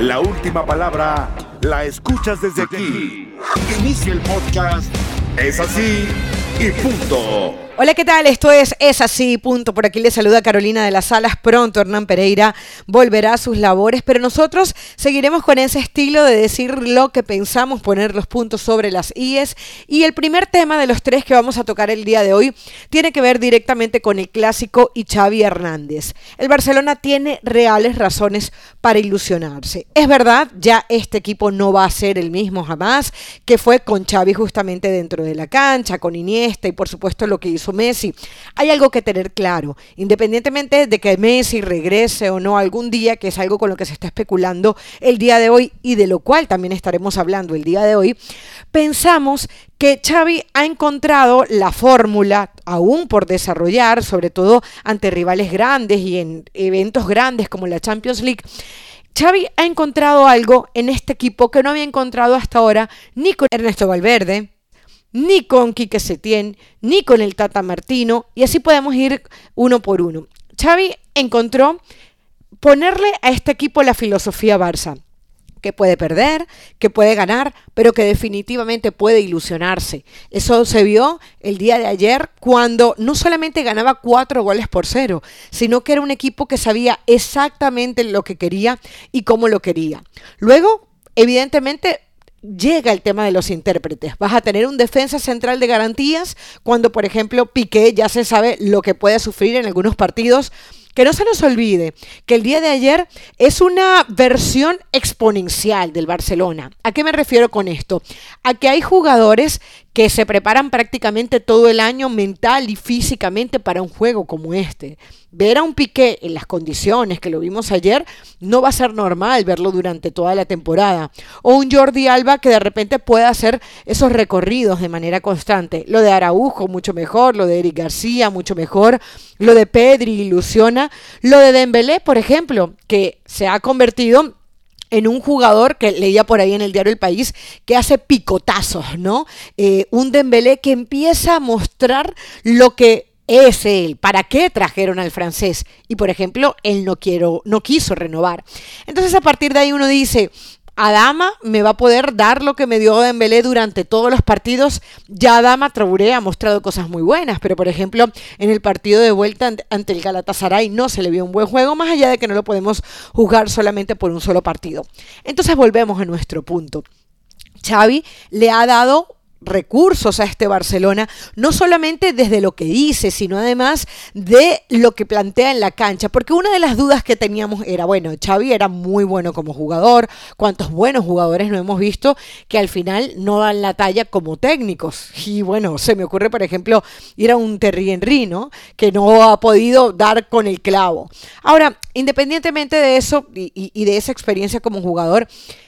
La última palabra la escuchas desde aquí. Inicia el podcast. Es así y punto. Hola, ¿qué tal? Esto es Así, punto. Por aquí le saluda Carolina de las Alas. Pronto Hernán Pereira volverá a sus labores, pero nosotros seguiremos con ese estilo de decir lo que pensamos, poner los puntos sobre las íes. Y el primer tema de los tres que vamos a tocar el día de hoy tiene que ver directamente con el clásico y Xavi Hernández. El Barcelona tiene reales razones para ilusionarse. Es verdad, ya este equipo no va a ser el mismo jamás que fue con Xavi justamente dentro de la cancha, con Iniesta y por supuesto lo que hizo Messi. Hay algo que tener claro, independientemente de que Messi regrese o no algún día, que es algo con lo que se está especulando el día de hoy y de lo cual también estaremos hablando el día de hoy, pensamos que Xavi ha encontrado la fórmula aún por desarrollar, sobre todo ante rivales grandes y en eventos grandes como la Champions League. Xavi ha encontrado algo en este equipo que no había encontrado hasta ahora ni con Ernesto Valverde, ni con Quique Setién, ni con el Tata Martino, y así podemos ir uno por uno. Xavi encontró ponerle a este equipo la filosofía Barça, que puede perder, que puede ganar, pero que definitivamente puede ilusionarse. Eso se vio el día de ayer cuando no solamente ganaba 4-0, sino que era un equipo que sabía exactamente lo que quería y cómo lo quería. Luego, evidentemente, llega el tema de los intérpretes. Vas a tener un defensa central de garantías cuando, por ejemplo, Piqué ya se sabe lo que puede sufrir en algunos partidos. Que no se nos olvide que el día de ayer es una versión exponencial del Barcelona. ¿A qué me refiero con esto? A que hay jugadores que se preparan prácticamente todo el año mental y físicamente para un juego como este. Ver a un Piqué en las condiciones que lo vimos ayer no va a ser normal verlo durante toda la temporada. O un Jordi Alba que de repente pueda hacer esos recorridos de manera constante. Lo de Araujo mucho mejor, lo de Eric García mucho mejor, lo de Pedri ilusiona, lo de Dembélé, por ejemplo, que se ha convertido en un jugador que leía por ahí en el diario El País que hace picotazos, ¿no? Un Dembélé que empieza a mostrar lo que es él, para qué trajeron al francés y por ejemplo él no quiso renovar. Entonces a partir de ahí uno dice, Adama me va a poder dar lo que me dio Dembélé durante todos los partidos. Ya Adama Traoré ha mostrado cosas muy buenas, pero por ejemplo en el partido de vuelta ante el Galatasaray no se le vio un buen juego, más allá de que no lo podemos juzgar solamente por un solo partido. Entonces volvemos a nuestro punto. Xavi le ha dado recursos a este Barcelona, no solamente desde lo que dice, sino además de lo que plantea en la cancha, porque una de las dudas que teníamos era, bueno, Xavi era muy bueno como jugador, cuántos buenos jugadores no hemos visto que al final no dan la talla como técnicos, y bueno, se me ocurre por ejemplo ir a un Thierry Henry, ¿no? Que no ha podido dar con el clavo. Ahora, independientemente de eso y de esa experiencia como jugador,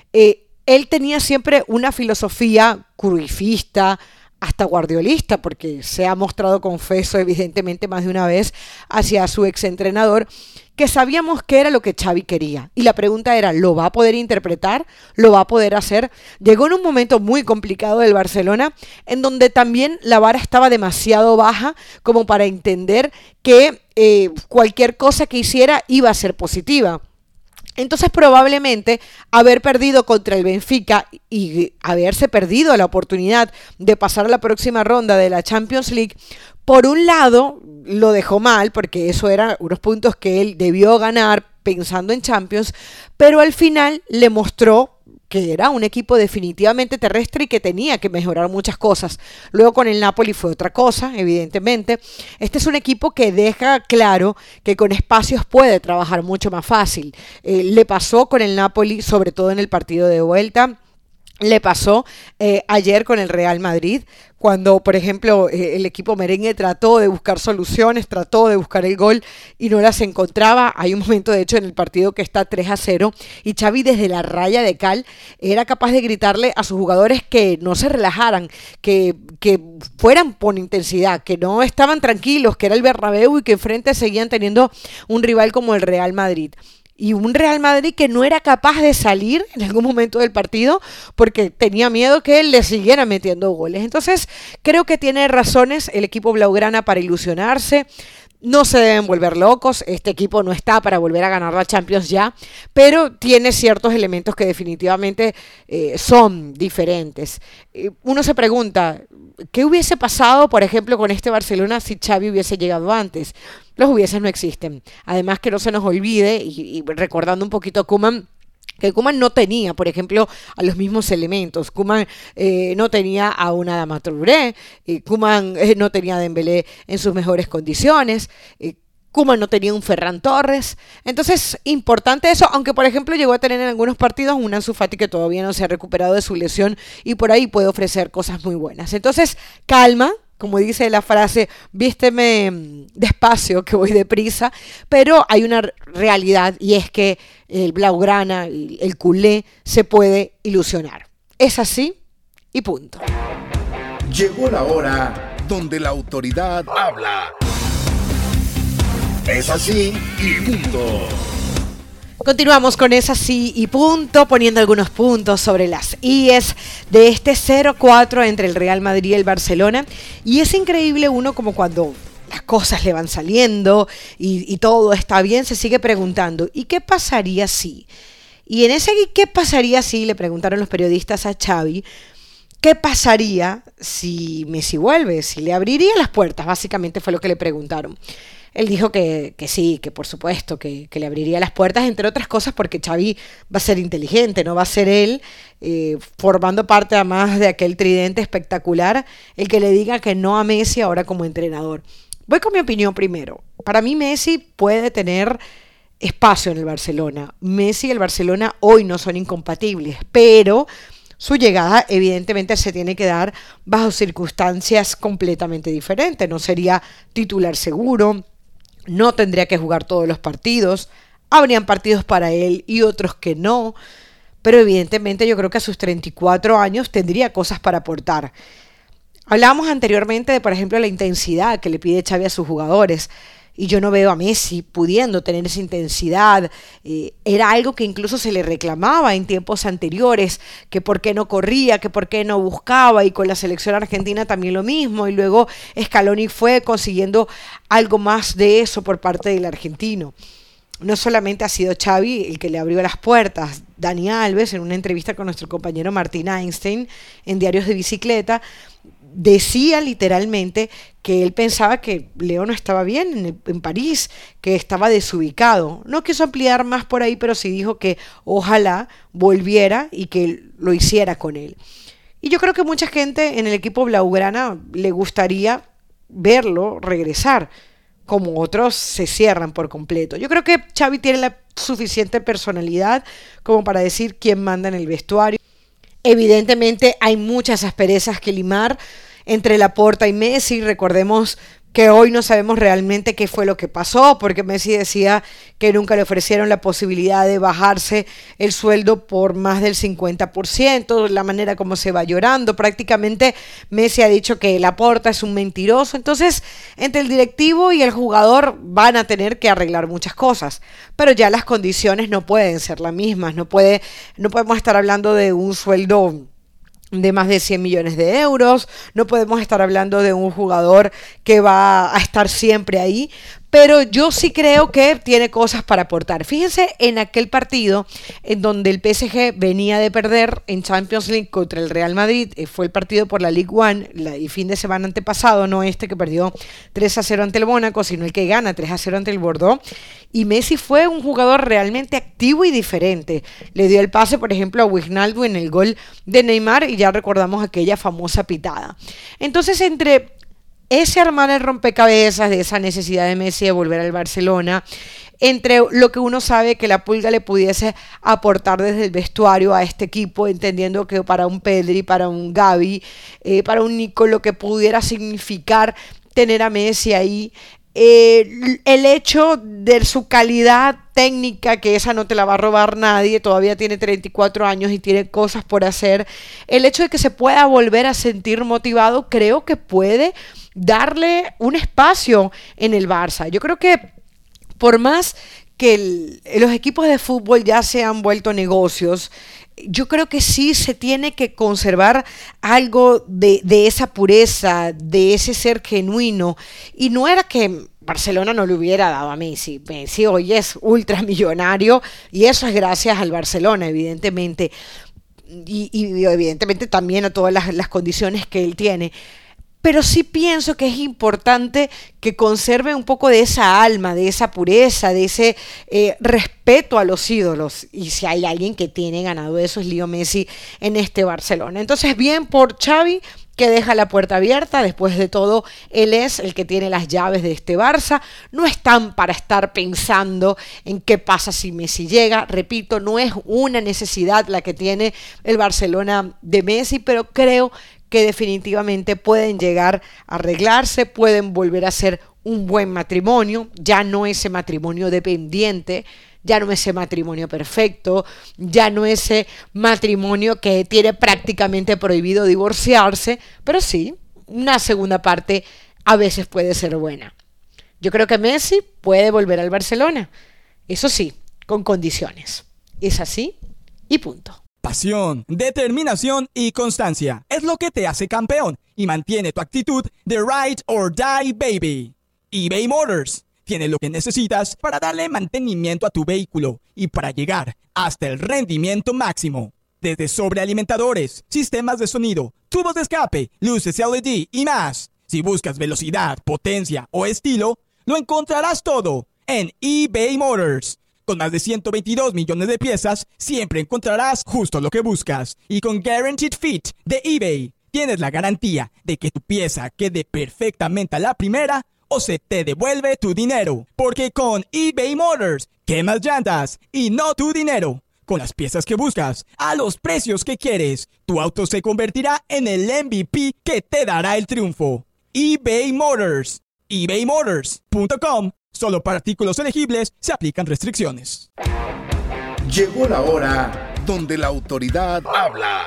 él tenía siempre una filosofía cruifista, hasta guardiolista, porque se ha mostrado confeso evidentemente más de una vez hacia su exentrenador, que sabíamos que era lo que Xavi quería. Y la pregunta era, ¿lo va a poder interpretar? ¿Lo va a poder hacer? Llegó en un momento muy complicado del Barcelona, en donde también la vara estaba demasiado baja como para entender que cualquier cosa que hiciera iba a ser positiva. Entonces probablemente haber perdido contra el Benfica y haberse perdido la oportunidad de pasar a la próxima ronda de la Champions League, por un lado lo dejó mal porque eso eran unos puntos que él debió ganar pensando en Champions, pero al final le mostró que era un equipo definitivamente terrestre y que tenía que mejorar muchas cosas. Luego con el Napoli fue otra cosa, evidentemente. Este es un equipo que deja claro que con espacios puede trabajar mucho más fácil. Le pasó con el Napoli, sobre todo en el partido de vuelta. Le pasó ayer con el Real Madrid, cuando, por ejemplo, el equipo merengue trató de buscar soluciones, trató de buscar el gol y no las encontraba. Hay un momento, de hecho, en el partido que está 3-0 y Xavi desde la raya de cal era capaz de gritarle a sus jugadores que no se relajaran, que fueran con intensidad, que no estaban tranquilos, que era el Bernabéu y que enfrente seguían teniendo un rival como el Real Madrid. Y un Real Madrid que no era capaz de salir en algún momento del partido porque tenía miedo que él le siguiera metiendo goles. Entonces creo que tiene razones el equipo blaugrana para ilusionarse. No se deben volver locos, este equipo no está para volver a ganar la Champions ya, pero tiene ciertos elementos que definitivamente son diferentes. Uno se pregunta, ¿qué hubiese pasado, por ejemplo, con este Barcelona si Xavi hubiese llegado antes? Los hubieses no existen. Además, que no se nos olvide, y recordando un poquito a Koeman, que Koeman no tenía, por ejemplo, a los mismos elementos. Koeman no tenía a una Adama Traoré, Koeman no tenía a Dembélé en sus mejores condiciones, Koeman no tenía un Ferran Torres. Entonces, importante eso, aunque por ejemplo llegó a tener en algunos partidos un Ansu Fati que todavía no se ha recuperado de su lesión y por ahí puede ofrecer cosas muy buenas. Entonces, calma. Como dice la frase, vísteme despacio que voy deprisa, pero hay una realidad y es que el blaugrana, el culé, se puede ilusionar. Es así y punto. Llegó la hora donde la autoridad habla. Es así y punto. Continuamos con esa sí y punto, poniendo algunos puntos sobre las IES de este 0-4 entre el Real Madrid y el Barcelona. Y es increíble uno como cuando las cosas le van saliendo y todo está bien, se sigue preguntando, ¿y qué pasaría si? Y en ese ¿qué pasaría si? Le preguntaron los periodistas a Xavi, ¿qué pasaría si Messi vuelve? Si le abriría las puertas, básicamente fue lo que le preguntaron. Él dijo que sí, que por supuesto, que le abriría las puertas, entre otras cosas porque Xavi va a ser inteligente, no va a ser él, formando parte además de aquel tridente espectacular, el que le diga que no a Messi ahora como entrenador. Voy con mi opinión primero. Para mí Messi puede tener espacio en el Barcelona. Messi y el Barcelona hoy no son incompatibles, pero su llegada evidentemente se tiene que dar bajo circunstancias completamente diferentes. No sería titular seguro, no tendría que jugar todos los partidos, habrían partidos para él y otros que no, pero evidentemente yo creo que a sus 34 años tendría cosas para aportar. Hablábamos anteriormente de, por ejemplo, la intensidad que le pide Xavi a sus jugadores, y yo no veo a Messi pudiendo tener esa intensidad. Era algo que incluso se le reclamaba en tiempos anteriores, que por qué no corría, que por qué no buscaba, y con la selección argentina también lo mismo, y luego Scaloni fue consiguiendo algo más de eso por parte del argentino. No solamente ha sido Xavi el que le abrió las puertas. Dani Alves, en una entrevista con nuestro compañero Martín Einstein en Diarios de Bicicleta, decía literalmente que él pensaba que Leo no estaba bien en París, que estaba desubicado. No quiso ampliar más por ahí, pero sí dijo que ojalá volviera y que lo hiciera con él. Y yo creo que mucha gente en el equipo blaugrana le gustaría verlo regresar, como otros se cierran por completo. Yo creo que Xavi tiene la suficiente personalidad como para decir quién manda en el vestuario. Evidentemente hay muchas asperezas que limar entre Laporta y Messi. Recordemos que hoy no sabemos realmente qué fue lo que pasó, porque Messi decía que nunca le ofrecieron la posibilidad de bajarse el sueldo por más del 50%, la manera como se va llorando. Prácticamente Messi ha dicho que Laporta es un mentiroso. Entonces, entre el directivo y el jugador van a tener que arreglar muchas cosas, pero ya las condiciones no pueden ser las mismas. No podemos estar hablando de un sueldo de más de 100 millones de euros, no podemos estar hablando de un jugador que va a estar siempre ahí, pero yo sí creo que tiene cosas para aportar. Fíjense en aquel partido en donde el PSG venía de perder en Champions League contra el Real Madrid, fue el partido por la Ligue 1, el fin de semana antepasado, no este que perdió 3-0 ante el Mónaco, sino el que gana 3-0 ante el Bordeaux, y Messi fue un jugador realmente activo y diferente. Le dio el pase, por ejemplo, a Wijnaldum en el gol de Neymar, y ya recordamos aquella famosa pitada. Entonces, entre ese armar el rompecabezas de esa necesidad de Messi de volver al Barcelona, entre lo que uno sabe que la Pulga le pudiese aportar desde el vestuario a este equipo, entendiendo que para un Pedri, para un Gavi, para un Nico, lo que pudiera significar tener a Messi ahí, el hecho de su calidad técnica, que esa no te la va a robar nadie, todavía tiene 34 años y tiene cosas por hacer, el hecho de que se pueda volver a sentir motivado, creo que puede darle un espacio en el Barça. Yo creo que por más que los equipos de fútbol ya se han vuelto negocios, yo creo que sí se tiene que conservar algo de esa pureza, de ese ser genuino. Y no era que Barcelona no le hubiera dado a Messi. Messi hoy es ultramillonario y eso es gracias al Barcelona, evidentemente. Y evidentemente también a todas las condiciones que él tiene. Pero sí pienso que es importante que conserve un poco de esa alma, de esa pureza, de ese respeto a los ídolos. Y si hay alguien que tiene ganado eso es Leo Messi en este Barcelona. Entonces, bien por Xavi, que deja la puerta abierta. Después de todo, él es el que tiene las llaves de este Barça. No están para estar pensando en qué pasa si Messi llega. Repito, no es una necesidad la que tiene el Barcelona de Messi, pero creo que definitivamente pueden llegar a arreglarse, pueden volver a ser un buen matrimonio, ya no ese matrimonio dependiente, ya no ese matrimonio perfecto, ya no ese matrimonio que tiene prácticamente prohibido divorciarse, pero sí, una segunda parte a veces puede ser buena. Yo creo que Messi puede volver al Barcelona, eso sí, con condiciones. Es así y punto. Pasión, determinación y constancia es lo que te hace campeón y mantiene tu actitud de ride or die, baby. eBay Motors tiene lo que necesitas para darle mantenimiento a tu vehículo y para llegar hasta el rendimiento máximo. Desde sobrealimentadores, sistemas de sonido, tubos de escape, luces LED y más. Si buscas velocidad, potencia o estilo, lo encontrarás todo en eBay Motors. Con más de 122 millones de piezas, siempre encontrarás justo lo que buscas. Y con Guaranteed Fit de eBay, tienes la garantía de que tu pieza quede perfectamente a la primera o se te devuelve tu dinero. Porque con eBay Motors, quemas llantas y no tu dinero. Con las piezas que buscas, a los precios que quieres, tu auto se convertirá en el MVP que te dará el triunfo. eBay Motors. ebaymotors.com. Solo para artículos elegibles se aplican restricciones. Llegó la hora donde la autoridad habla.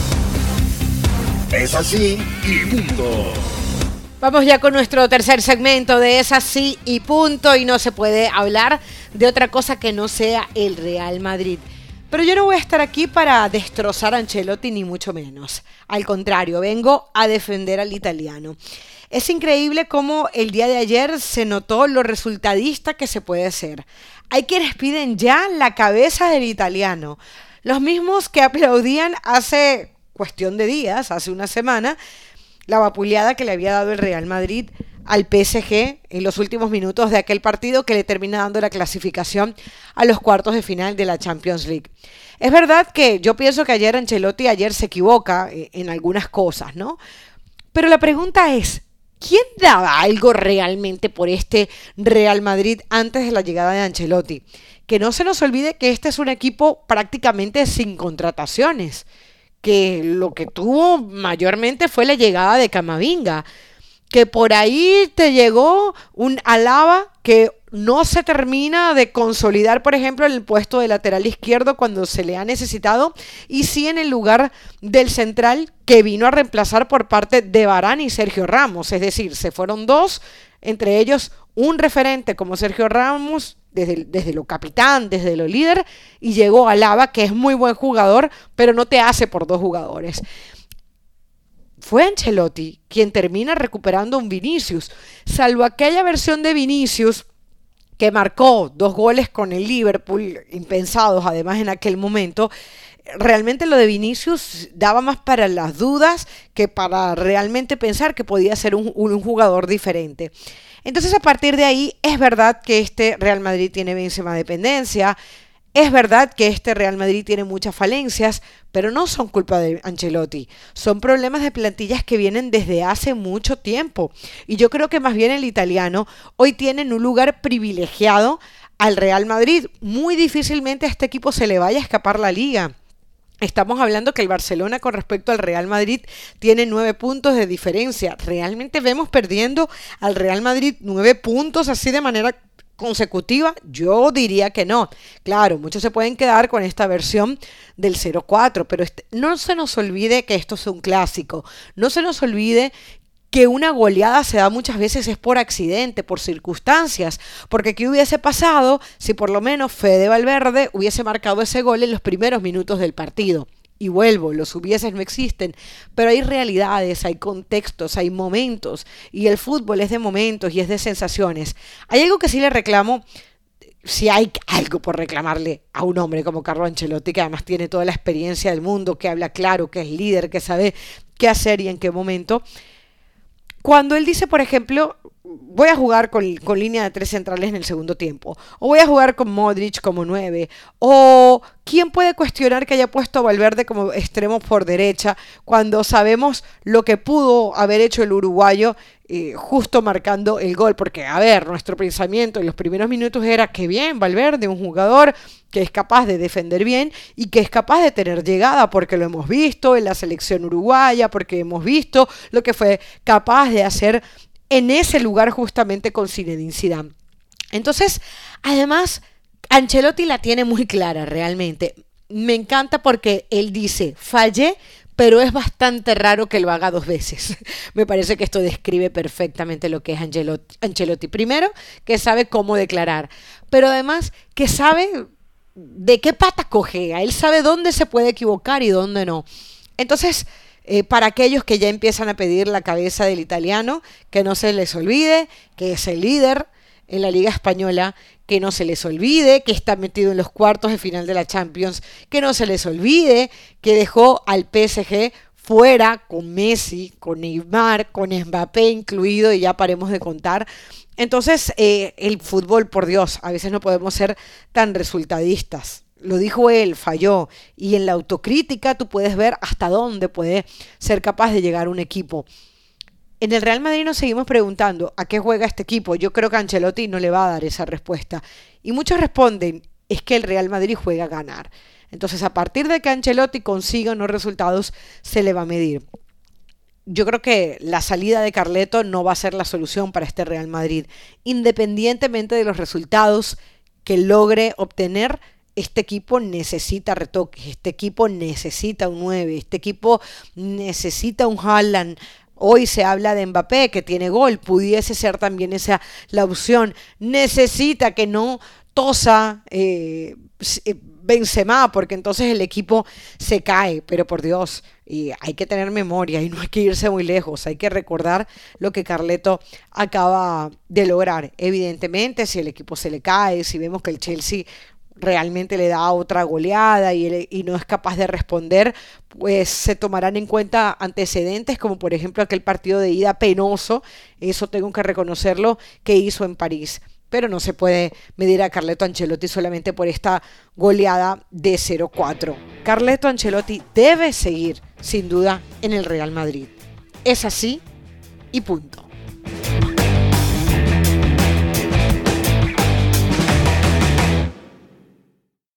Es así y punto. Vamos ya con nuestro tercer segmento de Es así y punto. Y no se puede hablar de otra cosa que no sea el Real Madrid. Pero yo no voy a estar aquí para destrozar a Ancelotti ni mucho menos. Al contrario, vengo a defender al italiano. Es increíble cómo el día de ayer se notó lo resultadista que se puede ser. Hay quienes piden ya la cabeza del italiano. Los mismos que aplaudían hace cuestión de días, hace una semana, la vapuleada que le había dado el Real Madrid al PSG en los últimos minutos de aquel partido que le termina dando la clasificación a los cuartos de final de la Champions League. Es verdad que yo pienso que Ancelotti se equivoca en algunas cosas, ¿no? Pero la pregunta es, ¿quién daba algo realmente por este Real Madrid antes de la llegada de Ancelotti? Que no se nos olvide que este es un equipo prácticamente sin contrataciones, que lo que tuvo mayormente fue la llegada de Camavinga, que por ahí te llegó un Alaba que no se termina de consolidar, por ejemplo, en el puesto de lateral izquierdo cuando se le ha necesitado, y sí en el lugar del central que vino a reemplazar por parte de Varane y Sergio Ramos. Es decir, se fueron dos, entre ellos un referente como Sergio Ramos, desde lo capitán, desde lo líder, y llegó Alaba, que es muy buen jugador, pero no te hace por dos jugadores. Fue Ancelotti quien termina recuperando un Vinicius, salvo aquella versión de Vinicius que marcó 2 goles con el Liverpool, impensados además en aquel momento. Realmente lo de Vinicius daba más para las dudas que para realmente pensar que podía ser un jugador diferente. Entonces, a partir de ahí, es verdad que este Real Madrid tiene Benzema dependencia, es verdad que este Real Madrid tiene muchas falencias, pero no son culpa de Ancelotti. Son problemas de plantillas que vienen desde hace mucho tiempo. Y yo creo que más bien el italiano hoy tiene en un lugar privilegiado al Real Madrid. Muy difícilmente a este equipo se le vaya a escapar la liga. Estamos hablando que el Barcelona con respecto al Real Madrid tiene 9 puntos de diferencia. ¿Realmente vemos perdiendo al Real Madrid 9 puntos así de manera consecutiva? Yo diría que no. Claro, muchos se pueden quedar con esta versión del 0-4, pero no se nos olvide que esto es un clásico. No se nos olvide que una goleada se da muchas veces es por accidente, por circunstancias, porque ¿qué hubiese pasado si por lo menos Fede Valverde hubiese marcado ese gol en los primeros minutos del partido? Y vuelvo, los hubieses no existen, pero hay realidades, hay contextos, hay momentos, y el fútbol es de momentos y es de sensaciones. Hay algo que sí le reclamo, si hay algo por reclamarle a un hombre como Carlo Ancelotti, que además tiene toda la experiencia del mundo, que habla claro, que es líder, que sabe qué hacer y en qué momento. Cuando él dice, por ejemplo, voy a jugar con línea de 3 centrales en el segundo tiempo, o voy a jugar con Modric como 9, o ¿quién puede cuestionar que haya puesto a Valverde como extremo por derecha cuando sabemos lo que pudo haber hecho el uruguayo justo marcando el gol? Porque, a ver, nuestro pensamiento en los primeros minutos era que bien, Valverde, un jugador que es capaz de defender bien y que es capaz de tener llegada, porque lo hemos visto en la selección uruguaya, porque hemos visto lo que fue capaz de hacer en ese lugar justamente con Zinedine Zidane. Entonces, además, Ancelotti la tiene muy clara realmente. Me encanta porque él dice, fallé, pero es bastante raro que lo haga 2 veces. Me parece que esto describe perfectamente lo que es Ancelotti. Primero, que sabe cómo declarar, pero además que sabe de qué pata cojea. Él sabe dónde se puede equivocar y dónde no. Entonces, para aquellos que ya empiezan a pedir la cabeza del italiano, que no se les olvide que es el líder en la Liga Española, que no se les olvide que está metido en los cuartos de final de la Champions, que no se les olvide que dejó al PSG fuera con Messi, con Neymar, con Mbappé incluido, y ya paremos de contar. Entonces, el fútbol, por Dios, a veces no podemos ser tan resultadistas. Lo dijo él, falló, y en la autocrítica tú puedes ver hasta dónde puede ser capaz de llegar un equipo. En el Real Madrid nos seguimos preguntando ¿a qué juega este equipo? Yo creo que Ancelotti no le va a dar esa respuesta. Y muchos responden, es que el Real Madrid juega a ganar. Entonces, a partir de que Ancelotti consiga unos resultados, se le va a medir. Yo creo que la salida de Carleto no va a ser la solución para este Real Madrid. Independientemente de los resultados que logre obtener, este equipo necesita retoques, este equipo necesita un 9, este equipo necesita un Haaland. Hoy se habla de Mbappé, que tiene gol, pudiese ser también esa la opción. Necesita que no tosa Benzema, porque entonces el equipo se cae, pero por Dios, y hay que tener memoria y no hay que irse muy lejos, hay que recordar lo que Carleto acaba de lograr. Evidentemente, si el equipo se le cae, si vemos que el Chelsea realmente le da otra goleada y no es capaz de responder, pues se tomarán en cuenta antecedentes, como por ejemplo aquel partido de ida penoso, eso tengo que reconocerlo, que hizo en París. Pero no se puede medir a Carleto Ancelotti solamente por esta goleada de 0-4. Carleto Ancelotti debe seguir, sin duda, en el Real Madrid. Es así y punto.